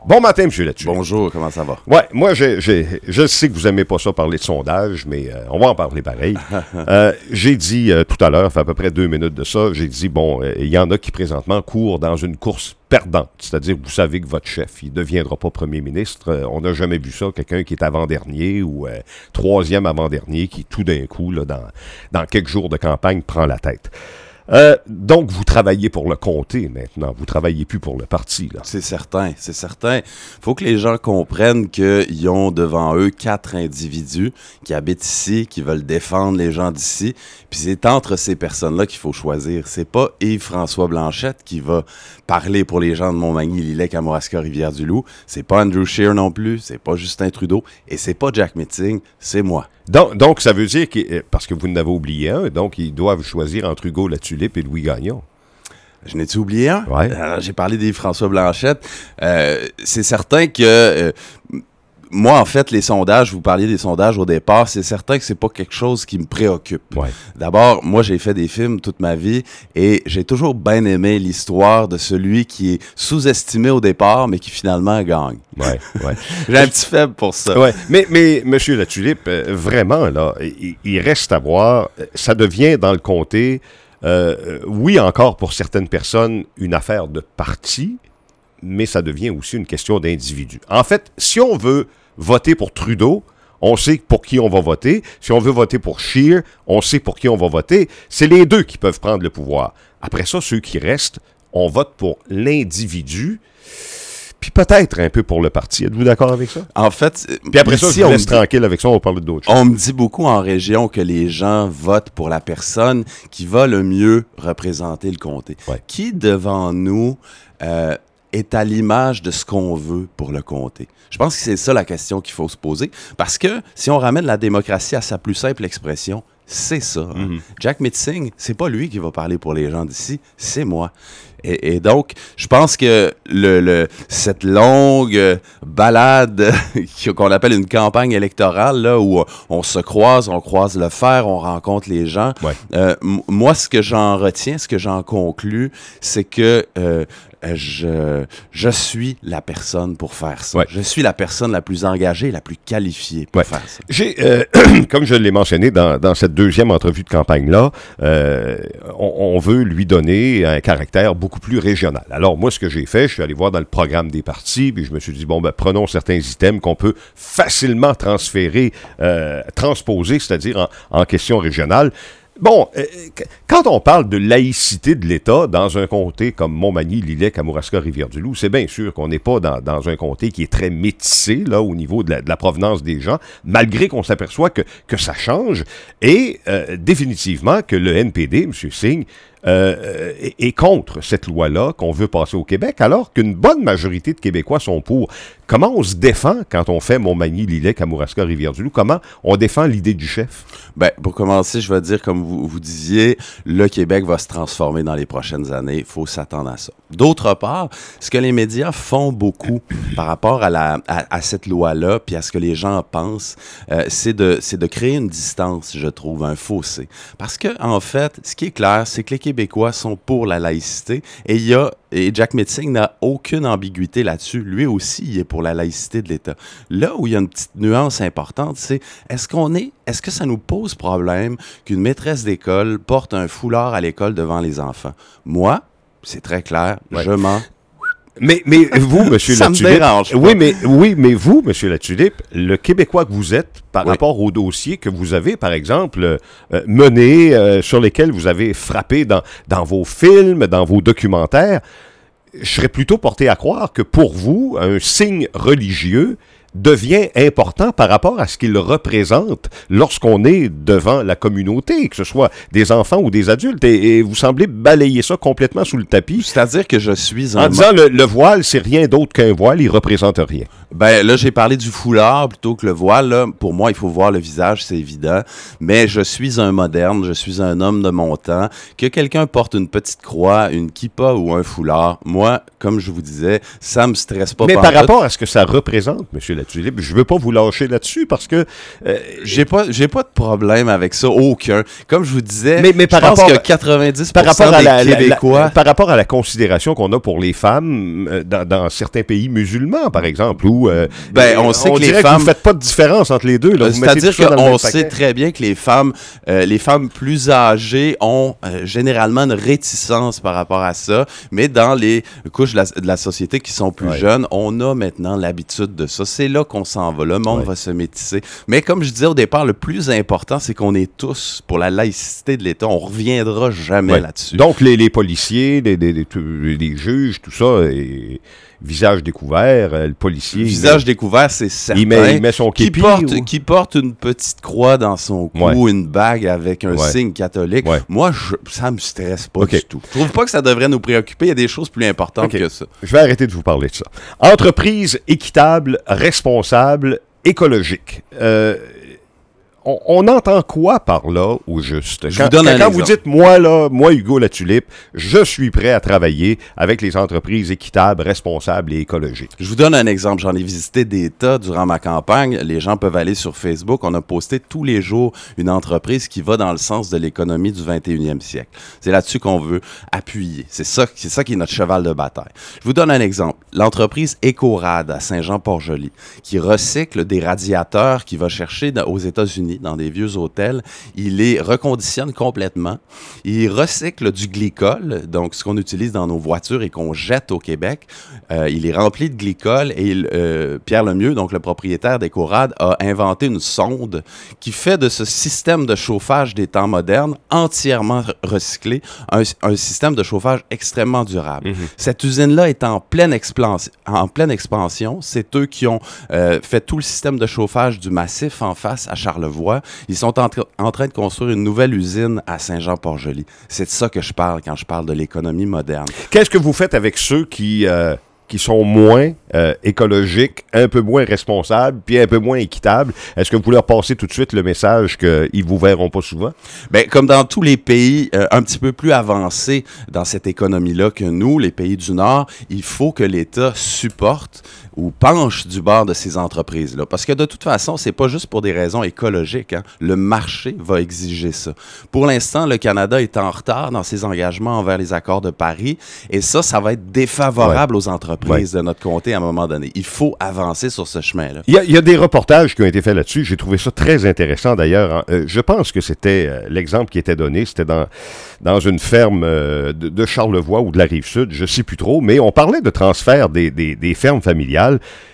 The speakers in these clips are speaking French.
Bon matin, M. Latulippe. Bonjour, comment ça va? Ouais, moi, je sais que vous n'aimez pas ça parler de sondage, mais on va en parler pareil. J'ai dit tout à l'heure, ça fait à peu près 2 minutes de ça, j'ai dit, bon, il y en a qui présentement courent dans une course perdante. C'est-à-dire, vous savez que votre chef, il ne deviendra pas premier ministre. On n'a jamais vu ça, quelqu'un qui est avant-dernier ou troisième avant-dernier qui, tout d'un coup, là, dans quelques jours de campagne, prend la tête. Donc, vous travaillez pour le comté maintenant. Vous ne travaillez plus pour le parti, là. C'est certain, c'est certain. Il faut que les gens comprennent qu'ils ont devant eux 4 individus qui habitent ici, qui veulent défendre les gens d'ici. Puis c'est entre ces personnes-là qu'il faut choisir. C'est pas Yves-François Blanchette qui va parler pour les gens de Montmagny, Lilley, Kamouraska, Rivière-du-Loup. C'est pas Andrew Scheer non plus. C'est pas Justin Trudeau. Et c'est pas Jack Metzing. C'est moi. Donc, ça veut dire, parce que vous en avez oublié un, donc ils doivent choisir entre Hugo Latulippe et Louis Gagnon. Je n'ai-tu oublié un? Ouais. J'ai parlé d'Yves-François Blanchette. C'est certain que... moi, en fait, les sondages, vous parliez des sondages au départ, c'est certain que c'est pas quelque chose qui me préoccupe. Ouais. D'abord, moi, j'ai fait des films toute ma vie et j'ai toujours bien aimé l'histoire de celui qui est sous-estimé au départ, mais qui finalement gagne. Ouais. J'ai un petit faible pour ça. Ouais. Mais M. Latulippe, vraiment, là, il reste à voir, ça devient dans le comté, oui, encore pour certaines personnes, une affaire de parti, mais ça devient aussi une question d'individu. En fait, si on veut voter pour Trudeau, on sait pour qui on va voter. Si on veut voter pour Scheer, on sait pour qui on va voter. C'est les deux qui peuvent prendre le pouvoir. Après ça, ceux qui restent, on vote pour l'individu, puis peut-être un peu pour le parti. Êtes-vous d'accord avec ça? En fait... Puis après ça, je vous laisse tranquille avec ça, on va parler d'autres choses. On me dit beaucoup en région que les gens votent pour la personne qui va le mieux représenter le comté. Ouais. Qui, devant nous... est à l'image de ce qu'on veut pour le comté. Je pense que c'est ça la question qu'il faut se poser. Parce que si on ramène la démocratie à sa plus simple expression, c'est ça. Hein? Mm-hmm. Jack Metzing, c'est pas lui qui va parler pour les gens d'ici, c'est moi. Et donc, je pense que cette longue balade qu'on appelle une campagne électorale, là, où on se croise, on croise le fer, on rencontre les gens, ouais. Moi, ce que j'en retiens, ce que j'en conclus, c'est que je suis la personne pour faire ça. Ouais. Je suis la personne la plus engagée, la plus qualifiée pour faire ça. Comme je l'ai mentionné dans cette deuxième entrevue de campagne-là, on veut lui donner un caractère beaucoup plus régional. Alors, moi, ce que j'ai fait, je suis allé voir dans le programme des partis, puis je me suis dit, bon, prenons certains items qu'on peut facilement transposer, c'est-à-dire en question régionale. Bon, quand on parle de laïcité de l'État dans un comté comme Montmagny, Lilley, Kamouraska, Rivière-du-Loup, c'est bien sûr qu'on n'est pas dans un comté qui est très métissé là, au niveau de la provenance des gens, malgré qu'on s'aperçoit que ça change et définitivement que le NPD, M. Singh, est contre cette loi-là qu'on veut passer au Québec, alors qu'une bonne majorité de Québécois sont pour. Comment on se défend quand on fait Montmagny, Lilley, Kamouraska, Rivière-du-Loup? Comment on défend l'idée du chef? Ben, pour commencer, je vais dire, comme vous disiez, le Québec va se transformer dans les prochaines années. Il faut s'attendre à ça. D'autre part, ce que les médias font beaucoup par rapport à cette loi-là, puis à ce que les gens pensent, c'est de créer une distance, je trouve, un fossé. Parce que, en fait, ce qui est clair, c'est que les Québécois sont pour la laïcité et Jack Metzing n'a aucune ambiguïté là-dessus. Lui aussi, il est pour la laïcité de l'État. Là où il y a une petite nuance importante, c'est est-ce que ça nous pose problème qu'une maîtresse d'école porte un foulard à l'école devant les enfants? Moi, c'est très clair, ouais. Je mens. Mais vous, M. Latulippe... Ça me dérange pas. Oui, mais vous, M. Latulippe, le Québécois que vous êtes, par rapport au dossier que vous avez, par exemple, mené, sur lesquels vous avez frappé dans vos films, dans vos documentaires, je serais plutôt porté à croire que pour vous, un signe religieux devient important par rapport à ce qu'il représente lorsqu'on est devant la communauté, que ce soit des enfants ou des adultes. Et vous semblez balayer ça complètement sous le tapis. C'est-à-dire que je suis en disant le voile, c'est rien d'autre qu'un voile, il représente rien. Ben là, j'ai parlé du foulard plutôt que le voile. Là. Pour moi, il faut voir le visage, c'est évident. Mais je suis un moderne, je suis un homme de mon temps. Que quelqu'un porte une petite croix, une kippa ou un foulard, moi, comme je vous disais, ça me stresse pas. Mais par rapport à ce que ça représente, M. Latulippe, je veux pas vous lâcher là-dessus parce que... J'ai pas de problème avec ça, aucun. Comme je vous disais, mais par je pense rapport, que 90% par rapport à des Québécois... par rapport à la considération qu'on a pour les femmes dans certains pays musulmans, par exemple, où on sait que les dirait femmes... que vous faites pas de différence entre les deux. C'est-à-dire qu'on sait très bien que les femmes plus âgées ont généralement une réticence par rapport à ça, mais dans les couches de la société qui sont plus jeunes, on a maintenant l'habitude de ça. C'est là qu'on s'en va. Le monde va se métisser. Mais comme je disais au départ, le plus important, c'est qu'on est tous pour la laïcité de l'État. On reviendra jamais là-dessus. Donc, les policiers, les juges, tout ça... Visage découvert, le policier... Visage découvert, c'est certain. Il met son képi. Qui porte une petite croix dans son cou, une bague avec un signe catholique. Moi, ça me stresse pas du tout. Je trouve pas que ça devrait nous préoccuper. Il y a des choses plus importantes que ça. Je vais arrêter de vous parler de ça. Entreprise équitable, responsable, écologique. On entend quoi par là, au juste? Quand vous dites, moi, Hugo Latulippe, je suis prêt à travailler avec les entreprises équitables, responsables et écologiques. Je vous donne un exemple. J'en ai visité des tas durant ma campagne. Les gens peuvent aller sur Facebook. On a posté tous les jours une entreprise qui va dans le sens de l'économie du 21e siècle. C'est là-dessus qu'on veut appuyer. C'est ça qui est notre cheval de bataille. Je vous donne un exemple. L'entreprise Ecorad à Saint-Jean-Port-Joli, qui recycle des radiateurs qu'il va chercher aux États-Unis, dans des vieux hôtels, il les reconditionne complètement. Il recycle du glycol, donc ce qu'on utilise dans nos voitures et qu'on jette au Québec. Il est rempli de glycol et Pierre Lemieux, donc le propriétaire d'Ecorad, a inventé une sonde qui fait de ce système de chauffage des temps modernes entièrement recyclé un système de chauffage extrêmement durable. Cette usine-là est en pleine expansion. C'est eux qui ont fait tout le système de chauffage du Massif en face à Charlevoix. Ils sont en train de construire une nouvelle usine à Saint-Jean-Port-Joli. C'est de ça que je parle quand je parle de l'économie moderne. Qu'est-ce que vous faites avec ceux qui sont moins écologiques, un peu moins responsables, puis un peu moins équitables? Est-ce que vous leur passez tout de suite le message qu'ils vous verront pas souvent? Bien, comme dans tous les pays un petit peu plus avancés dans cette économie-là que nous, les pays du Nord, il faut que l'État supporte ou penche du bord de ces entreprises-là. Parce que de toute façon, c'est pas juste pour des raisons écologiques. Hein. Le marché va exiger ça. Pour l'instant, le Canada est en retard dans ses engagements envers les accords de Paris. Et ça va être défavorable aux entreprises de notre comté à un moment donné. Il faut avancer sur ce chemin-là. Il y a des reportages qui ont été faits là-dessus. J'ai trouvé ça très intéressant d'ailleurs. Je pense que c'était l'exemple qui était donné. C'était dans une ferme de Charlevoix ou de la Rive-Sud, je sais plus trop. Mais on parlait de transfert des fermes familiales.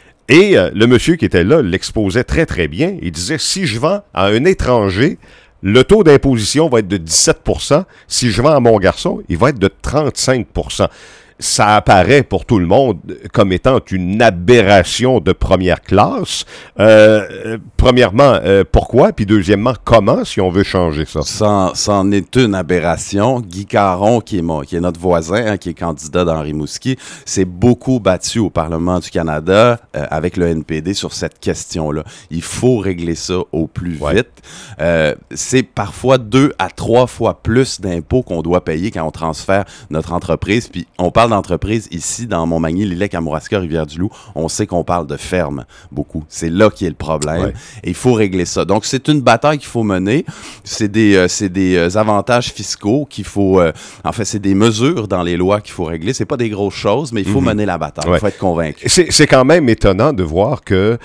Et le monsieur qui était là l'exposait très, très bien. Il disait, si je vends à un étranger, le taux d'imposition va être de 17%. Si je vends à mon garçon, il va être de 35%. Ça apparaît pour tout le monde comme étant une aberration de première classe. Premièrement, pourquoi? Puis deuxièmement, comment, si on veut changer ça? C'en est une aberration. Guy Caron, qui est notre voisin, qui est candidat dans Rimouski, s'est beaucoup battu au Parlement du Canada avec le NPD sur cette question-là. Il faut régler ça au plus vite. C'est parfois 2 à 3 fois plus d'impôts qu'on doit payer quand on transfère notre entreprise. Puis on parle d'entreprise ici, dans Montmagny, Lillec, Kamouraska, Rivière-du-Loup, on sait qu'on parle de ferme beaucoup. C'est là qui est le problème. Et il faut régler ça. Donc, c'est une bataille qu'il faut mener. C'est des avantages fiscaux qu'il faut... en fait, c'est des mesures dans les lois qu'il faut régler. C'est pas des grosses choses, mais il faut mener la bataille. Il faut être convaincu. C'est quand même étonnant de voir que...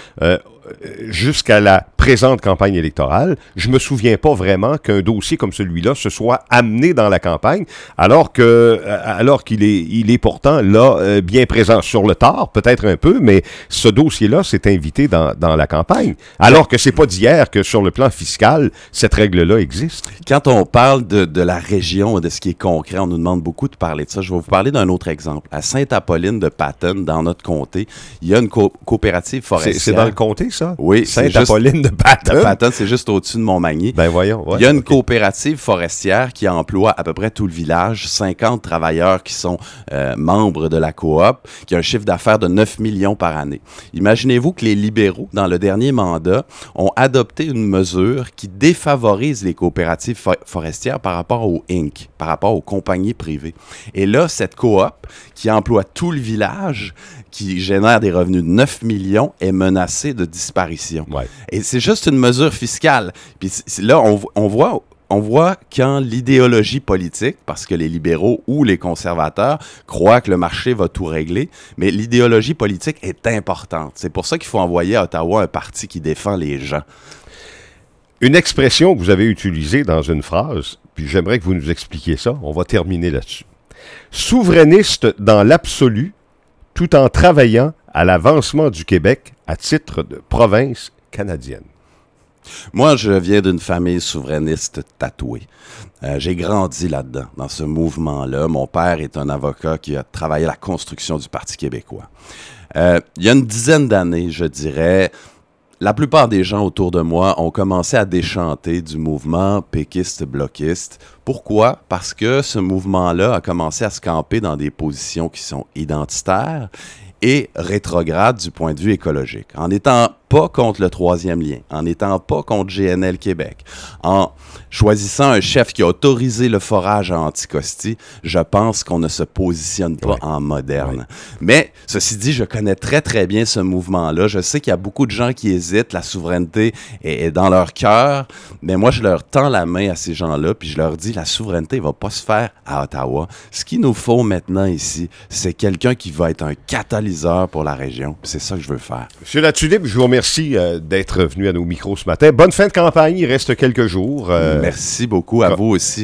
jusqu'à la présente campagne électorale, je me souviens pas vraiment qu'un dossier comme celui-là se soit amené dans la campagne, alors qu'il est pourtant là bien présent sur le tard, peut-être un peu, mais ce dossier-là s'est invité dans la campagne, alors que c'est pas d'hier que sur le plan fiscal, cette règle-là existe. Quand on parle de la région, de ce qui est concret, on nous demande beaucoup de parler de ça. Je vais vous parler d'un autre exemple. À Sainte-Apolline de Patten, dans notre comté, il y a une coopérative forestière. C'est dans le comté, ça? ça? Oui, Sainte-Apolline de Patton. De Patton, c'est juste au-dessus de Montmagny. Ben voyons. Ouais, il y a une coopérative forestière qui emploie à peu près tout le village, 50 travailleurs qui sont membres de la coop, qui a un chiffre d'affaires de 9 millions par année. Imaginez-vous que les libéraux, dans le dernier mandat, ont adopté une mesure qui défavorise les coopératives forestières par rapport aux Inc., par rapport aux compagnies privées. Et là, cette coop, qui emploie tout le village, qui génère des revenus de 9 millions, est menacée de disparition. Ouais. Et c'est juste une mesure fiscale. Puis là, on voit quand l'idéologie politique, parce que les libéraux ou les conservateurs croient que le marché va tout régler, mais l'idéologie politique est importante. C'est pour ça qu'il faut envoyer à Ottawa un parti qui défend les gens. Une expression que vous avez utilisée dans une phrase, puis j'aimerais que vous nous expliquiez ça, on va terminer là-dessus. Souverainiste dans l'absolu, tout en travaillant à l'avancement du Québec à titre de province canadienne. Moi, je viens d'une famille souverainiste tatouée. J'ai grandi là-dedans, dans ce mouvement-là. Mon père est un avocat qui a travaillé à la construction du Parti québécois. Il y a une dizaine d'années, je dirais, la plupart des gens autour de moi ont commencé à déchanter du mouvement péquiste-bloquiste. Pourquoi? Parce que ce mouvement-là a commencé à se camper dans des positions qui sont identitaires et rétrogrades du point de vue écologique. En n'étant pas contre le troisième lien, en n'étant pas contre GNL Québec, en choisissant un chef qui a autorisé le forage à Anticosti, je pense qu'on ne se positionne pas en moderne. Ouais. Mais, ceci dit, je connais très, très bien ce mouvement-là. Je sais qu'il y a beaucoup de gens qui hésitent. La souveraineté est dans leur cœur. Mais moi, je leur tends la main à ces gens-là, puis je leur dis, la souveraineté ne va pas se faire à Ottawa. Ce qu'il nous faut maintenant ici, c'est quelqu'un qui va être un catalyseur pour la région. C'est ça que je veux faire. Monsieur Latulippe, je vous remercie d'être venu à nos micros ce matin. Bonne fin de campagne, il reste quelques jours. Merci beaucoup à vous aussi.